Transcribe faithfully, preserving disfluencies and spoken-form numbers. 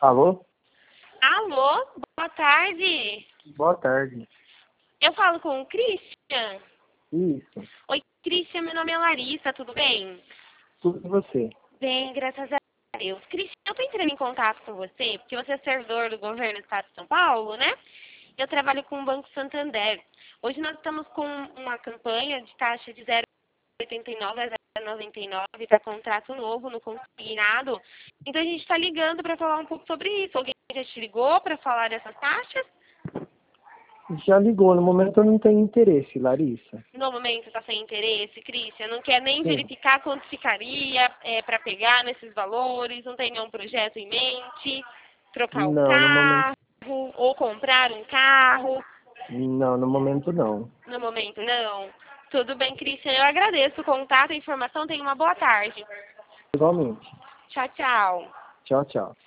Alô? Alô, boa tarde. Boa tarde. Eu falo com o Christian. Isso. Oi, Christian, meu nome é Larissa, tudo bem? Tudo e você? Bem, graças a Deus. Christian, eu tô entrando em contato com você, porque você é servidor do governo do Estado de São Paulo, né? Eu trabalho com o Banco Santander. Hoje nós estamos com uma campanha de taxa de zero vírgula oitenta e nove a zero vírgula noventa e nove para contrato novo no consignado. Então a gente está ligando para falar um pouco sobre isso. Alguém já te ligou para falar dessas taxas? Já ligou, no momento eu não tenho interesse, Larissa. No momento está sem interesse, Cristian? Não quer nem Sim. verificar quanto ficaria é, para pegar nesses valores? Não tem nenhum projeto em mente? Trocar o Não, no momento. carro ou comprar um carro? Não, no momento não. No momento, não. Tudo bem, Cristian. Eu agradeço o contato e a informação. Tenha uma boa tarde. Igualmente. Tchau, tchau. Tchau, tchau.